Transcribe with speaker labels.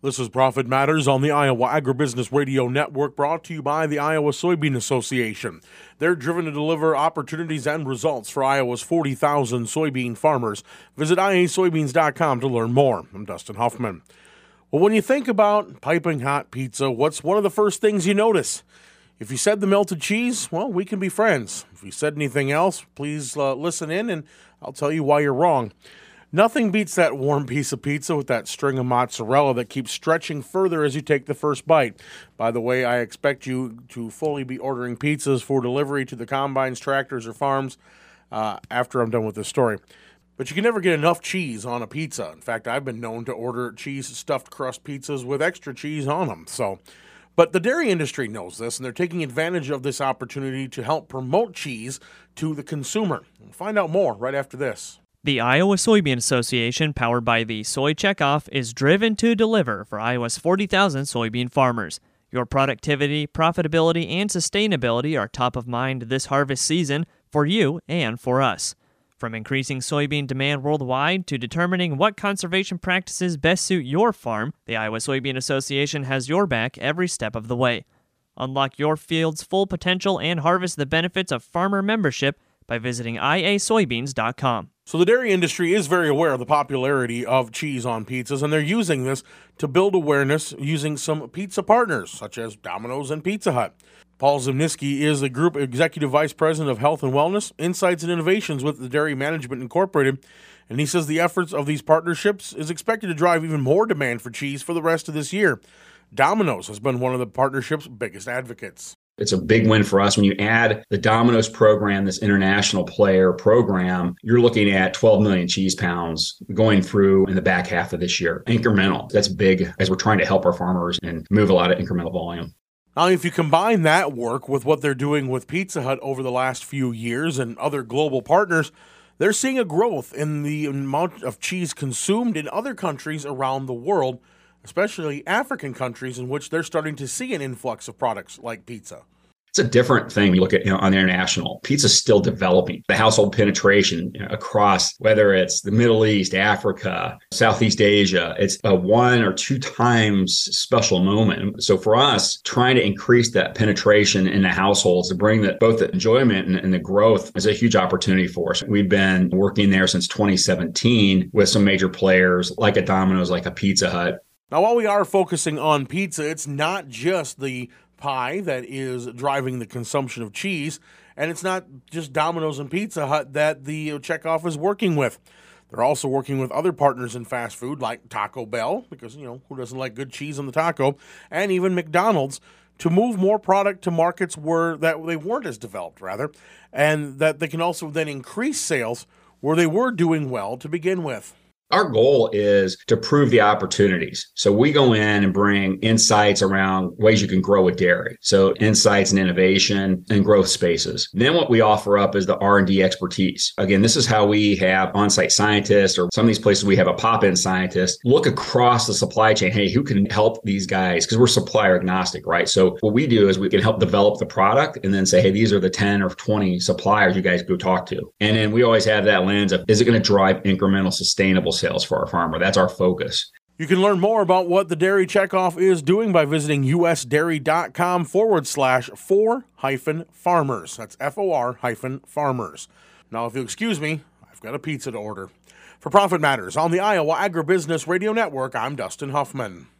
Speaker 1: This is Profit Matters on the Iowa Agribusiness Radio Network, brought to you by the Iowa Soybean Association. They're driven to deliver opportunities and results for Iowa's 40,000 soybean farmers. Visit iasoybeans.com to learn more. I'm Dustin Huffman. Well, when you think about piping hot pizza, what's one of the first things you notice? If you said the melted cheese, well, we can be friends. If you said anything else, please listen in and I'll tell you why you're wrong. Nothing beats that warm piece of pizza with that string of mozzarella that keeps stretching further as you take the first bite. By the way, I expect you to fully be ordering pizzas for delivery to the combines, tractors, or farms after I'm done with this story. But you can never get enough cheese on a pizza. In fact, I've been known to order cheese stuffed crust pizzas with extra cheese on them. But the dairy industry knows this, and they're taking advantage of this opportunity to help promote cheese to the consumer. We'll find out more right after this.
Speaker 2: The Iowa Soybean Association, powered by the Soy Checkoff, is driven to deliver for Iowa's 40,000 soybean farmers. Your productivity, profitability, and sustainability are top of mind this harvest season for you and for us. From increasing soybean demand worldwide to determining what conservation practices best suit your farm, the Iowa Soybean Association has your back every step of the way. Unlock your field's full potential and harvest the benefits of farmer membership by visiting iasoybeans.com.
Speaker 1: So the dairy industry is very aware of the popularity of cheese on pizzas, and they're using this to build awareness using some pizza partners, such as Domino's and Pizza Hut. Paul Zimniski is the Group Executive Vice President of Health and Wellness, Insights and Innovations with the Dairy Management Incorporated, and he says the efforts of these partnerships is expected to drive even more demand for cheese for the rest of this year. Domino's has been one of the partnership's biggest advocates.
Speaker 3: It's a big win for us. When you add the Domino's program, this international player program, you're looking at 12 million cheese pounds going through in the back half of this year. Incremental. That's big as we're trying to help our farmers and move a lot of incremental volume.
Speaker 1: Now, if you combine that work with what they're doing with Pizza Hut over the last few years and other global partners, they're seeing a growth in the amount of cheese consumed in other countries around the world, especially African countries in which they're starting to see an influx of products like pizza.
Speaker 3: It's a different thing we look at on the international. Pizza's still developing. The household penetration across, whether it's the Middle East, Africa, Southeast Asia, it's a 1 or 2 times special moment. So for us, trying to increase that penetration in the households to bring both the enjoyment and the growth is a huge opportunity for us. We've been working there since 2017 with some major players like a Domino's, like a Pizza Hut.
Speaker 1: Now, while we are focusing on pizza, it's not just the pie that is driving the consumption of cheese, and it's not just Domino's and Pizza Hut that the Checkoff is working with. They're also working with other partners in fast food like Taco Bell, because, who doesn't like good cheese on the taco, and even McDonald's, to move more product to markets that they weren't as developed, and that they can also then increase sales where they were doing well to begin with.
Speaker 3: Our goal is to prove the opportunities. So we go in and bring insights around ways you can grow a dairy. So insights and innovation and growth spaces. Then what we offer up is the R&D expertise. Again, this is how we have on-site scientists, or some of these places we have a pop-in scientist, look across the supply chain. Hey, who can help these guys? Because we're supplier agnostic, right? So what we do is we can help develop the product and then say, hey, these are the 10 or 20 suppliers you guys go talk to. And then we always have that lens of, is it going to drive incremental, sustainable sales for our farmer? That's our focus.
Speaker 1: You can learn more about what the Dairy Checkoff is doing by visiting usdairy.com/for-farmers. That's FOR-farmers. Now, if you'll excuse me, I've got a pizza to order. For Profit Matters on the Iowa Agribusiness Radio Network, I'm Dustin Huffman.